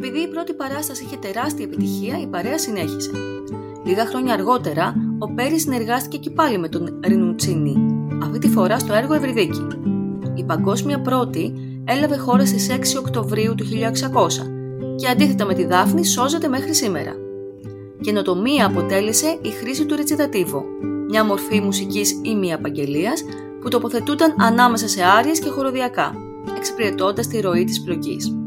επειδή η πρώτη παράσταση είχε τεράστια επιτυχία, η παρέα συνέχισε. Λίγα χρόνια αργότερα, ο Πέρι συνεργάστηκε και πάλι με τον Ρινουτσίνι, αυτή τη φορά στο έργο Ευρυδίκη. Η παγκόσμια πρώτη έλαβε χώρα στις 6 Οκτωβρίου του 1600 και αντίθετα με τη Δάφνη σώζεται μέχρι σήμερα. Καινοτομία αποτέλεσε η χρήση του ρετσιτατίβο, μια μορφή μουσικής ημιαπαγγελίας που τοποθετούνταν ανάμεσα σε άριες και χοροδιακά, εξυπηρετώντας τη ροή της πλοκής.